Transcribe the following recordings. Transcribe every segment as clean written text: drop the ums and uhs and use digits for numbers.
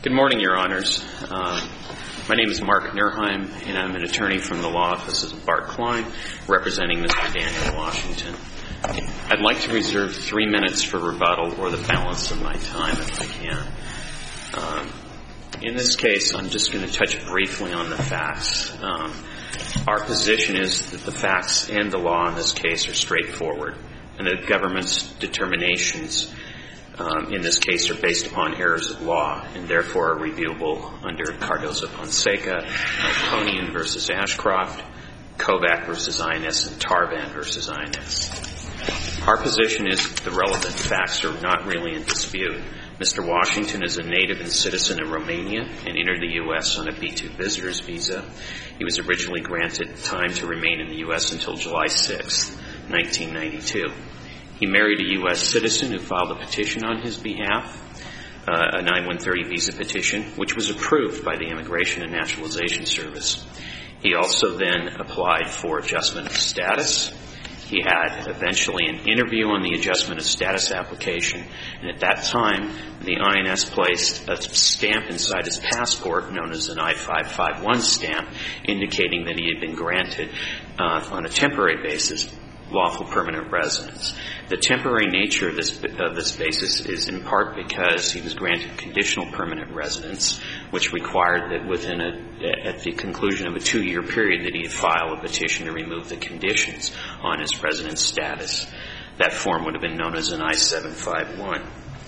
Good morning, Your Honors. My name is Mark Nerheim, and I'm an attorney from the law offices of Bart Klein, representing Mr. Daniel Washington. I'd like to reserve 3 minutes for rebuttal or the balance of my time if I can. In this case, I'm just going to touch briefly on the facts. Our position is that the facts and the law in this case are straightforward, and the government's determinations in this case are based upon errors of law and therefore are reviewable under Cardozo-Fonseca, Melkonian v. Ashcroft, Kovac v. INS, and Tarvan v. INS. Our position is that the relevant facts are not really in dispute. Mr. Washington is a native and citizen of Romania and entered the U.S. on a B-2 visitor's visa. He was originally granted time to remain in the U.S. until July 6, 1992. He married a U.S. citizen who filed a petition on his behalf, a 9130 visa petition, which was approved by the Immigration and Naturalization Service. He also then applied for adjustment of status. He had eventually an interview on the adjustment of status application, and at that time, the INS placed a stamp inside his passport known as an I-551 stamp, indicating that he had been granted, on a temporary basis, lawful permanent residence. The temporary nature of this basis is in part because he was granted conditional permanent residence, which required that at the conclusion of a 2-year period that he file a petition to remove the conditions on his residence status. That form would have been known as an I-751.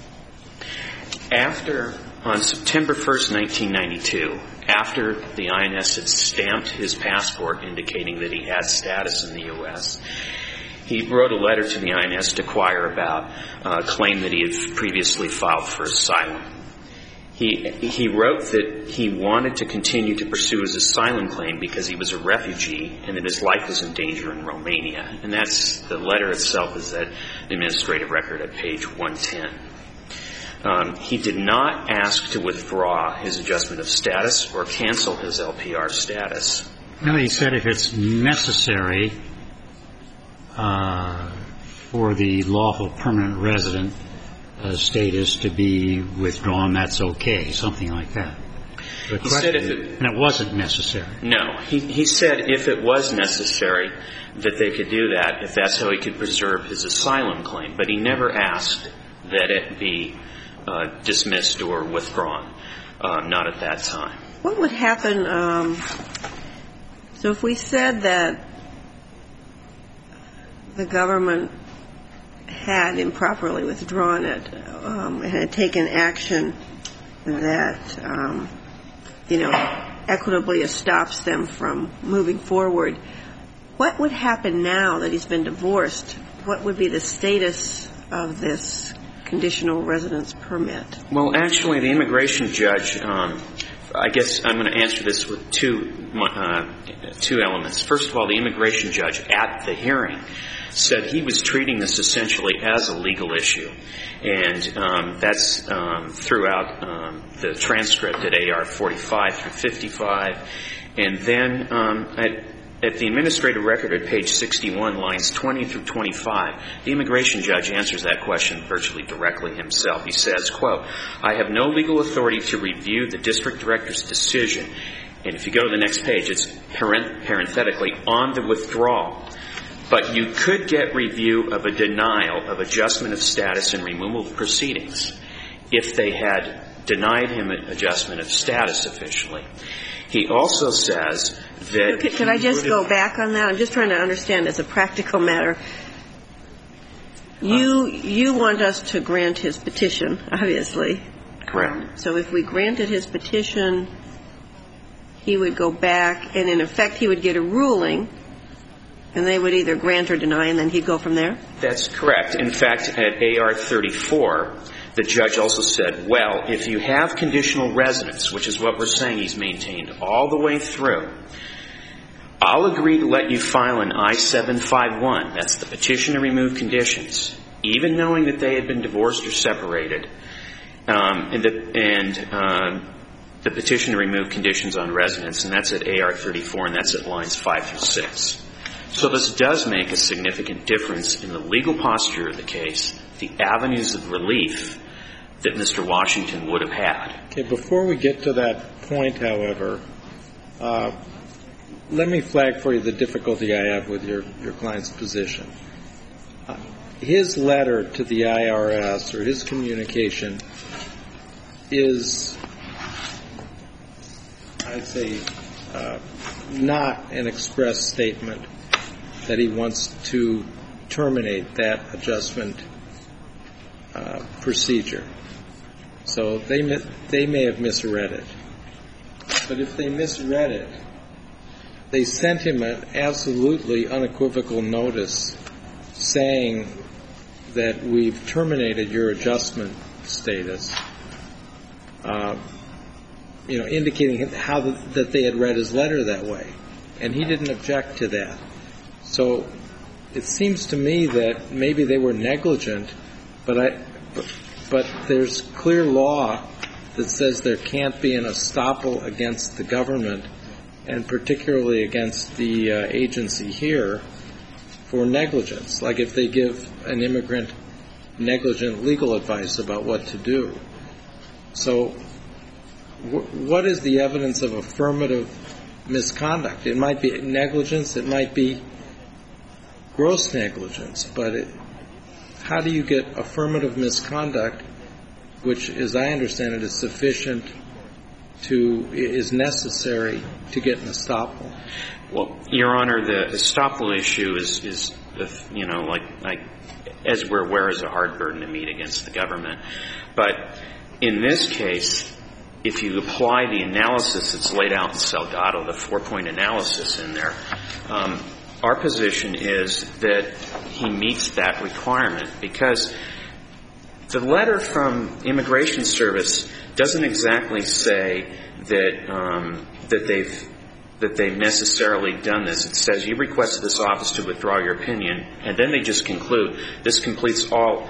On September 1st, 1992, after the INS had stamped his passport indicating that he had status in the U.S., he wrote a letter to the INS to inquire about a claim that he had previously filed for asylum. He wrote that he wanted to continue to pursue his asylum claim because he was a refugee and that his life was in danger in Romania. And the letter itself is at the administrative record at page 110. He did not ask to withdraw his adjustment of status or cancel his LPR status. No, he said if it's necessary for the lawful permanent resident status to be withdrawn, that's okay, something like that. And it wasn't necessary. No. He said if it was necessary that they could do that, if that's how he could preserve his asylum claim. But he never asked that it be dismissed or withdrawn, not at that time. What would happen, so if we said that the government had improperly withdrawn it and had taken action that, equitably stops them from moving forward, what would happen now that he's been divorced? What would be the status of this conditional residence permit? Well, actually, the immigration judge, I guess I'm going to answer this with two elements. First of all, the immigration judge at the hearing said he was treating this essentially as a legal issue. And that's throughout the transcript at AR 45 through 55. And then at the administrative record at page 61, lines 20 through 25, the immigration judge answers that question virtually directly himself. He says, quote, "I have no legal authority to review the district director's decision." And if you go to the next page, it's parenthetically, "on the withdrawal. But you could get review of a denial of adjustment of status and removal of proceedings if they had denied him an adjustment of status officially." He also says that... Could I just go back on that? I'm just trying to understand as a practical matter. You want us to grant his petition, obviously. Correct. So if we granted his petition, he would go back, and in effect he would get a ruling, and they would either grant or deny, and then he'd go from there? That's correct. In fact, at AR 34, the judge also said, well, if you have conditional residence, which is what we're saying he's maintained all the way through, I'll agree to let you file an I-751. That's the petition to remove conditions, even knowing that they had been divorced or separated, and the petition to remove conditions on residence, and that's at AR 34, and that's at lines 5 through 6. So this does make a significant difference in the legal posture of the case, the avenues of relief that Mr. Washington would have had. Okay, before we get to that point, however, let me flag for you the difficulty I have with your client's position. His letter to the IRS, or his communication, is, I'd say, not an express statement that he wants to terminate that adjustment procedure. So they may have misread it. But if they misread it, they sent him an absolutely unequivocal notice saying that we've terminated your adjustment status, indicating how that they had read his letter that way. And he didn't object to that. So it seems to me that maybe they were negligent, but there's clear law that says there can't be an estoppel against the government, and particularly against the agency here, for negligence, like if they give an immigrant negligent legal advice about what to do. So what is the evidence of affirmative misconduct? It might be negligence, it might be gross negligence, but how do you get affirmative misconduct, which, as I understand it, is necessary to get an estoppel? Well, Your Honor, the estoppel issue is as we're aware, is a hard burden to meet against the government. But in this case, if you apply the analysis that's laid out in Salgado, the 4-point analysis in there, our position is that he meets that requirement, because the letter from Immigration Service doesn't exactly say that they've necessarily done this. It says you requested this office to withdraw your opinion, and then they just conclude this completes all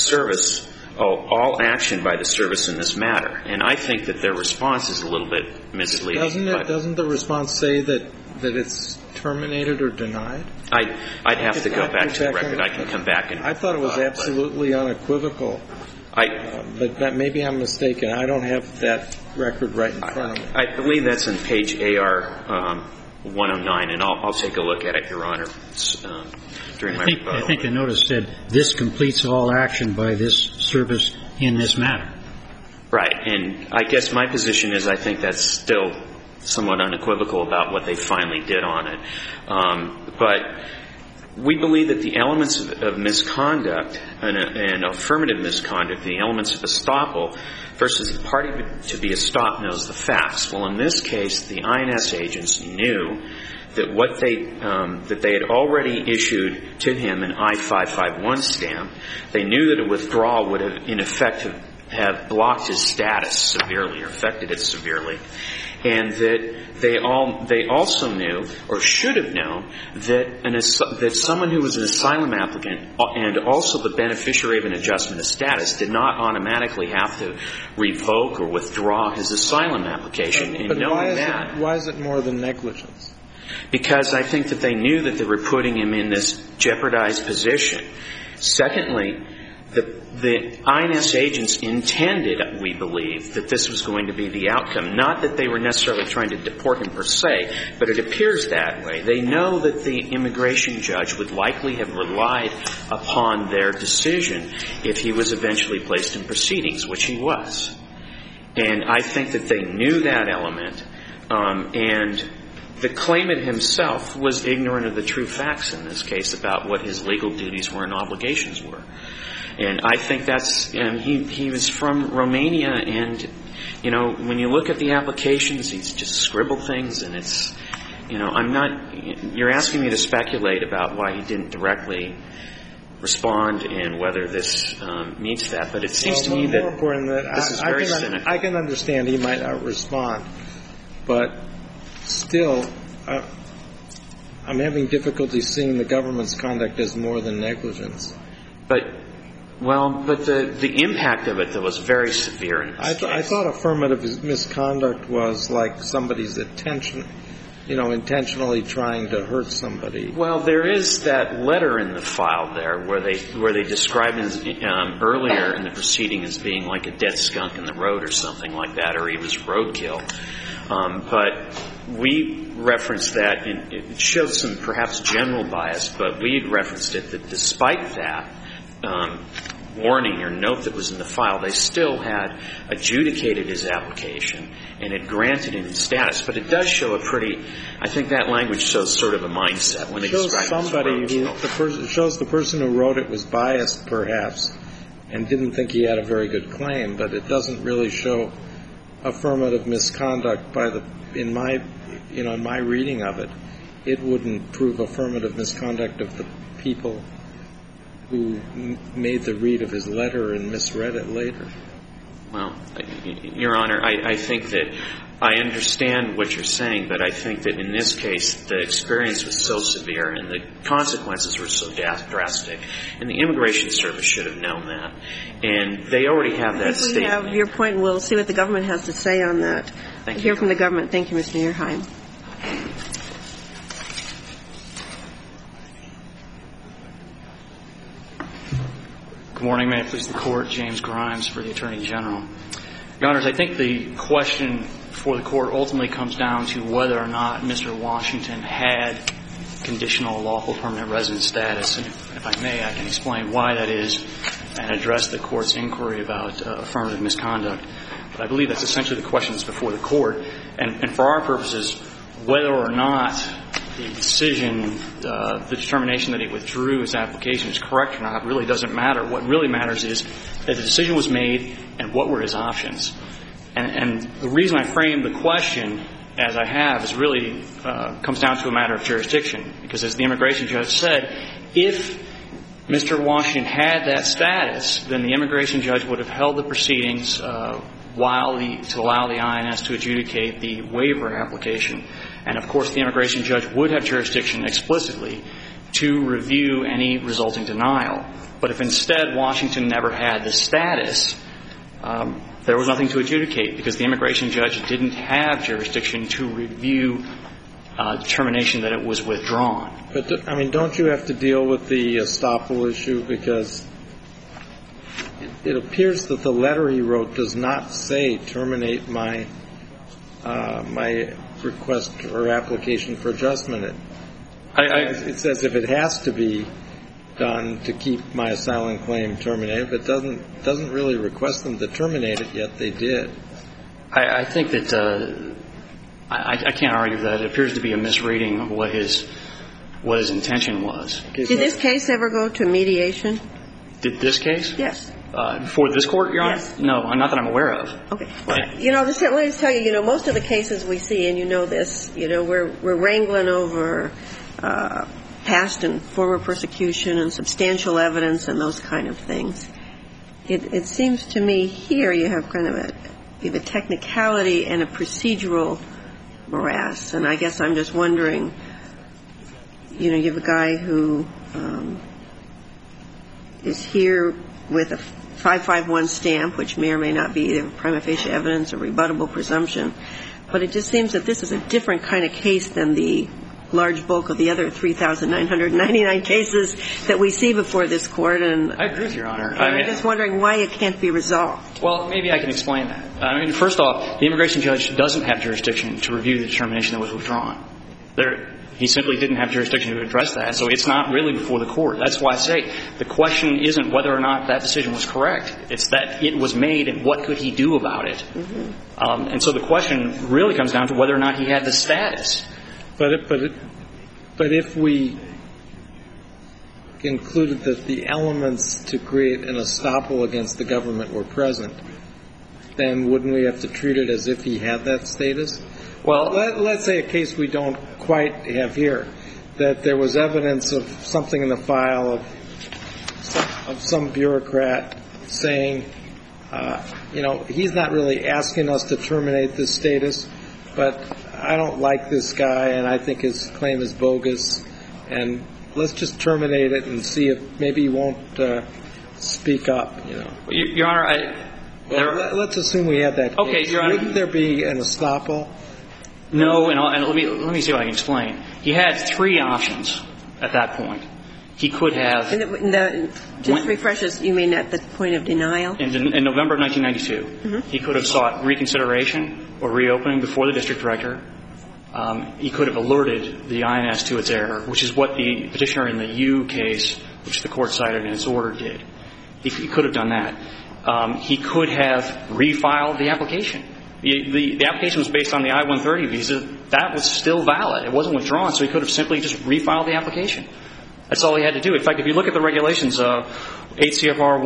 action by the service in this matter. And I think that their response is a little bit misleading. Doesn't the response say that it's terminated or denied? I'd have to go back to the record. I can come back and... I thought it was absolutely unequivocal. But maybe I'm mistaken. I don't have that record right in front of me. I believe that's on page AR 109, and I'll take a look at it, Your Honor, during my rebuttal. I think the notice said, this completes all action by this service in this matter. Right. And I guess my position is I think that's still somewhat unequivocal about what they finally did on it. But we believe that the elements of misconduct and affirmative misconduct, the elements of estoppel, versus the party to be estopped knows the facts. Well, in this case, the INS agents knew that they had already issued to him an I-551 stamp. They knew that a withdrawal would have, in effect, have blocked his status severely or affected it severely. And that they also knew, or should have known, that someone who was an asylum applicant and also the beneficiary of an adjustment of status did not automatically have to revoke or withdraw his asylum application. But why is it more than negligence? Because I think that they knew that they were putting him in this jeopardized position. Secondly, the INS agents intended, we believe, that this was going to be the outcome. Not that they were necessarily trying to deport him per se, but it appears that way. They know that the immigration judge would likely have relied upon their decision if he was eventually placed in proceedings, which he was. And I think that they knew that element, and the claimant himself was ignorant of the true facts in this case about what his legal duties were and obligations were. And I think he was from Romania, and, when you look at the applications, he's just scribbled things, and it's, you're asking me to speculate about why he didn't directly respond and whether this meets that, but it seems to me that this is very cynical. I can understand he might not respond, but still, I'm having difficulty seeing the government's conduct as more than negligence. But the impact of it, though, was very severe in this case. I thought affirmative misconduct was like somebody's intentionally trying to hurt somebody. Well, there is that letter in the file there where they described him earlier in the proceeding as being like a dead skunk in the road or something like that, or he was roadkill. But we referenced that, and it showed some perhaps general bias, but we had referenced it that despite that warning or note that was in the file, they still had adjudicated his application and had granted him status. But it does show I think that language shows sort of a mindset when they describe him as roadkill. It shows the person who wrote it was biased, perhaps, and didn't think he had a very good claim, but it doesn't really show affirmative misconduct in my reading of it. It wouldn't prove affirmative misconduct of the people who made the read of his letter and misread it later. Well, Your Honor, I think that I understand what you're saying, but I think that in this case the experience was so severe and the consequences were so drastic, and the Immigration Service should have known that. And they already have that statement. We have your point. We'll see what the government has to say on that. Thank you. Hear from the government. Thank you, Mr. Nerheim. Good morning. May it please the Court. James Grimes for the Attorney General. Your Honors, I think the question for the Court ultimately comes down to whether or not Mr. Washington had conditional lawful permanent resident status. And if I may, I can explain why that is and address the Court's inquiry about affirmative misconduct. But I believe that's essentially the question that's before the Court. And for our purposes, whether or not the decision, the determination that he withdrew his application is correct or not really doesn't matter. What really matters is that the decision was made and what were his options. And the reason I frame the question as I have is really comes down to a matter of jurisdiction. Because as the immigration judge said, if Mr. Washington had that status, then the immigration judge would have held the proceedings to allow the INS to adjudicate the waiver application. And, of course, the immigration judge would have jurisdiction explicitly to review any resulting denial. But if instead Washington never had the status, there was nothing to adjudicate because the immigration judge didn't have jurisdiction to review determination that it was withdrawn. But, don't you have to deal with the estoppel issue? Because it appears that the letter he wrote does not say terminate my request or application for adjustment. It says if it has to be done to keep my asylum claim terminated, but doesn't really request them to terminate it, yet they did. I think that I can't argue that. It appears to be a misreading of what his intention was. Did this case ever go to mediation? Did this case? Yes. Before this Court, Your Honor? Yes. No, not that I'm aware of. Okay. Let me tell you, most of the cases we see, and you know this, we're wrangling over past and former persecution and substantial evidence and those kind of things. It seems to me here you have kind of a technicality and a procedural morass. And I guess I'm just wondering, you have a guy who is here with a 551 stamp, which may or may not be the prima facie evidence or rebuttable presumption. But it just seems that this is a different kind of case than the large bulk of the other 3,999 cases that we see before this Court. And I agree with you, Your Honor. I'm just wondering why it can't be resolved. Well, maybe I can explain that. First off, the immigration judge doesn't have jurisdiction to review the determination that was withdrawn. He simply didn't have jurisdiction to address that, so it's not really before the Court. That's why I say the question isn't whether or not that decision was correct. It's that it was made and what could he do about it. Mm-hmm. And so the question really comes down to whether or not he had the status. But if we concluded that the elements to create an estoppel against the government were present, then wouldn't we have to treat it as if he had that status? Well, let's say a case we don't quite have here, that there was evidence of something in the file of some bureaucrat saying, he's not really asking us to terminate this status, but I don't like this guy and I think his claim is bogus, and let's just terminate it and see if maybe he won't speak up. Your Honor, let's assume we had that case. Okay, Your Honor. Wouldn't there be an estoppel No, and let me see if I can explain. He had three options at that point. He could have... Just refreshes, you mean at the point of denial? In November of 1992, he could have sought reconsideration or reopening before the district director. He could have alerted the INS to its error, which is what the petitioner in the U case, which the court cited in its order, did. He could have done that. He could have refiled the application. The application was based on the I-130 visa. That was still valid. It wasn't withdrawn, so he could have simply just refiled the application. That's all he had to do. In fact, if you look at the regulations, 8 CFR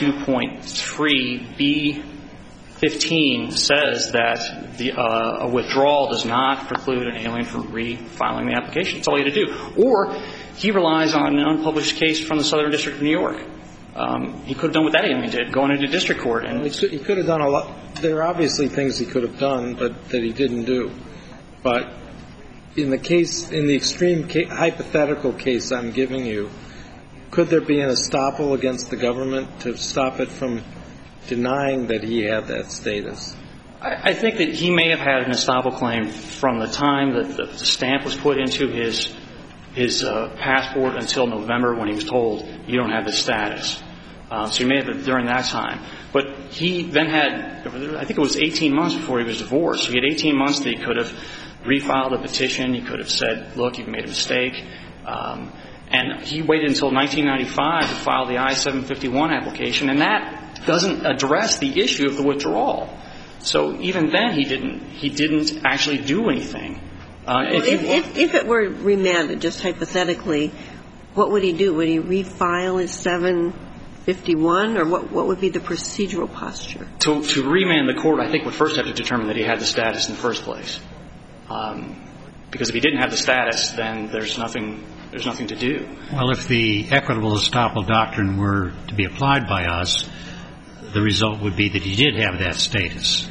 102.3B15 says that a withdrawal does not preclude an alien from refiling the application. That's all he had to do. Or he relies on an unpublished case from the Southern District of New York. He could have done what that alien did, going into district court. And he could have done a lot. There are obviously things he could have done, but that he didn't do. But in the extreme hypothetical case I'm giving you, could there be an estoppel against the government to stop it from denying that he had that status? I think that he may have had an estoppel claim from the time that the stamp was put into his passport until November, when he was told, you don't have this status. So he may have been during that time. But he then had, I think it was 18 months before he was divorced. So he had 18 months that he could have refiled a petition. He could have said, look, you've made a mistake. And he waited until 1995 to file the I-751 application. And that doesn't address the issue of the withdrawal. So even then he didn't actually do anything. If it were remanded, just hypothetically, what would he do? Would he refile his 751, or what would be the procedural posture? To remand, the court, I think, would first have to determine that he had the status in the first place. Because if he didn't have the status, then there's nothing to do. Well, if the equitable estoppel doctrine were to be applied by us, the result would be that he did have that status.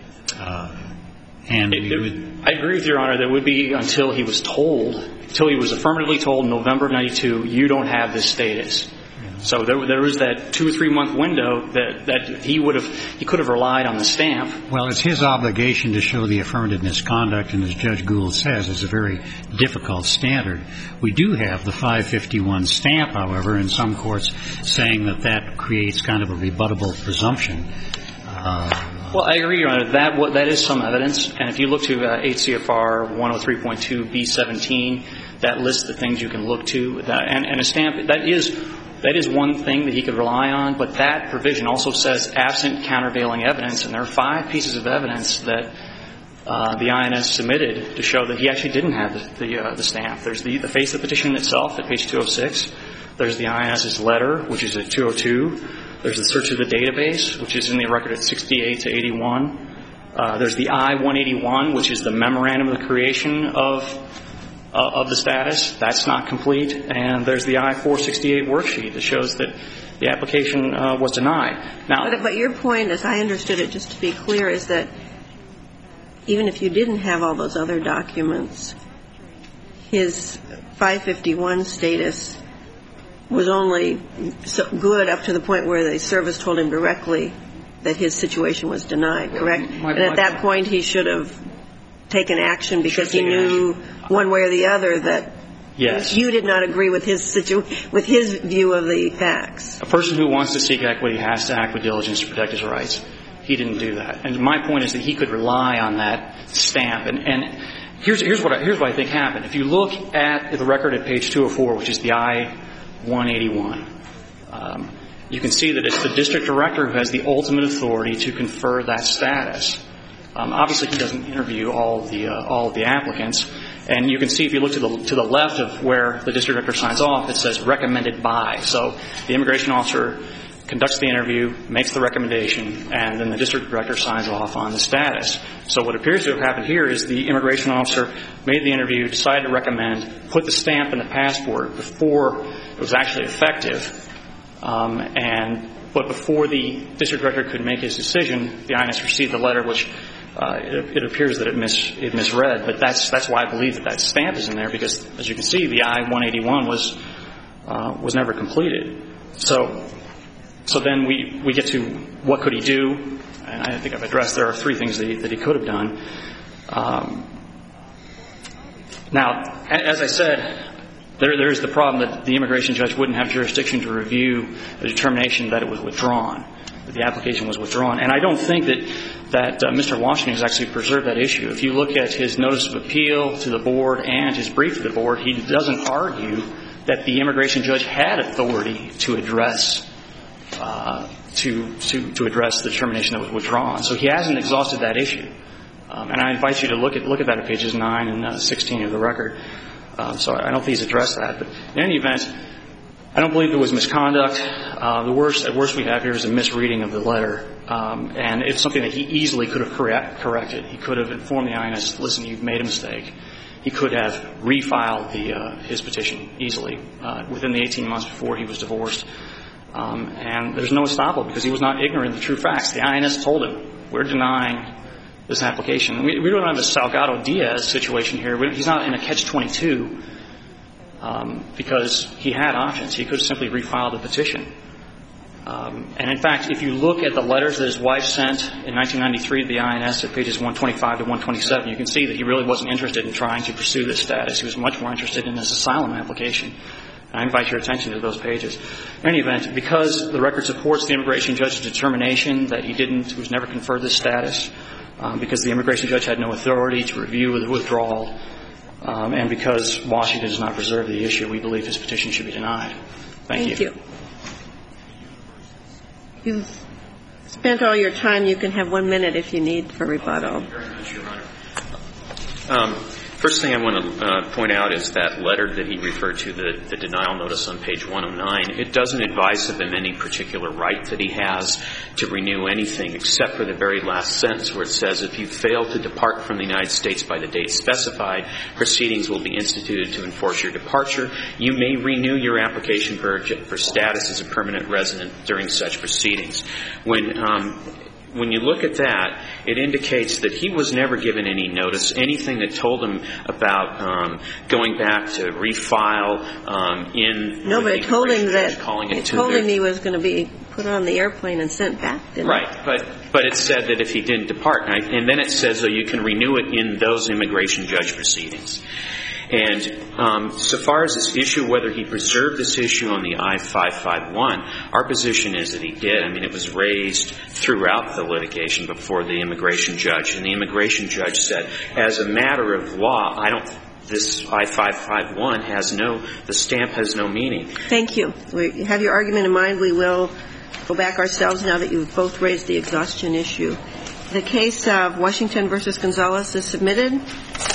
And I agree with Your Honor that it would be until he was affirmatively told in November of 92, you don't have this status. So there was that 2 or 3 month window that he could have relied on the stamp. Well, it's his obligation to show the affirmative misconduct, and as Judge Gould says, it's a very difficult standard. We do have the 551 stamp, however, in some courts saying that creates kind of a rebuttable presumption. Well, I agree, Your Honor. That is some evidence. And if you look to 8 CFR 103.2B17, that lists the things you can look to. And a stamp, that is one thing that he could rely on. But that provision also says absent countervailing evidence. And there are 5 pieces of evidence that the INS submitted to show that he actually didn't have the stamp. There's the face of the petition itself at page 206. There's the INS's letter, which is at 202. There's the search of the database, which is in the record at 68 to 81. There's the I-181, which is the memorandum of the creation of the status. That's not complete. And there's the I-468 worksheet that shows that the application was denied. Now, but your point, as I understood it, just to be clear, is that even if you didn't have all those other documents, his 551 status was only so good up to the point where the service told him directly that his situation was denied, correct? And at that point he should have taken action because he knew one way or the other that you did not agree with his view of the facts. A person who wants to seek equity has to act with diligence to protect his rights. He didn't do that. And my point is that he could rely on that stamp. And here's what I think happened. If you look at the record at page 204, which is the I-181, you can see that it's the district director who has the ultimate authority to confer that status. Obviously, he doesn't interview all of the applicants. And you can see if you look to the left of where the district director signs off, it says recommended by. So the immigration officer conducts the interview, makes the recommendation, and then the district director signs off on the status. So what appears to have happened here is the immigration officer made the interview, decided to recommend, put the stamp in the passport before it was actually effective. But before the district director could make his decision, the INS received the letter, which it appears that it misread. But that's why I believe that stamp is in there, because as you can see, the I-181 was never completed. So then we get to what could he do, and I think I've addressed there are 3 things that he could have done. Now, as I said, there is the problem that the immigration judge wouldn't have jurisdiction to review the determination that it was withdrawn, that the application was withdrawn. And I don't think that Mr. Washington has actually preserved that issue. If you look at his notice of appeal to the board and his brief to the board, he doesn't argue that the immigration judge had authority to address to address the determination that was withdrawn. So he hasn't exhausted that issue. And I invite you to look at that at pages 9 and 16 of the record. So I don't think he's addressed that. But in any event, I don't believe there was misconduct. At worst we have here is a misreading of the letter. And it's something that he easily could have corrected. He could have informed the INS, listen, you've made a mistake. He could have refiled his petition easily within the 18 months before he was divorced. And there's no estoppel because he was not ignorant of the true facts. The INS told him, we're denying this application. We don't have a Salgado-Diaz situation here. He's not in a catch-22 because he had options. He could have simply refiled the petition. And, in fact, if you look at the letters that his wife sent in 1993 to the INS at pages 125 to 127, you can see that he really wasn't interested in trying to pursue this status. He was much more interested in his asylum application. And I invite your attention to those pages. In any event, because the record supports the immigration judge's determination that he was never conferred this status, because the immigration judge had no authority to review the withdrawal, and because Washington does not preserve the issue, we believe his petition should be denied. Thank you. You've spent all your time. You can have 1 minute if you need for rebuttal. Thank you very much, Your Honor. First thing I want to point out is that letter that he referred to, the denial notice on page 109. It doesn't advise of him any particular right that he has to renew anything except for the very last sentence where it says, if you fail to depart from the United States by the date specified, proceedings will be instituted to enforce your departure. You may renew your application for status as a permanent resident during such proceedings. When you look at that, it indicates that he was never given any notice, anything that told him about going back to refile in. No, but it told him he was going to be put on the airplane and sent back, didn't it? Right, but it said that if he didn't depart, and then it says that you can renew it in those immigration judge proceedings. And so far as this issue, whether he preserved this issue on the I-551, our position is that he did. I mean, it was raised throughout the litigation before the immigration judge. And the immigration judge said, as a matter of law, this I-551 the stamp has no meaning. Thank you. We have your argument in mind. We will go back ourselves now that you've both raised the exhaustion issue. The case of Washington v. Gonzalez is submitted.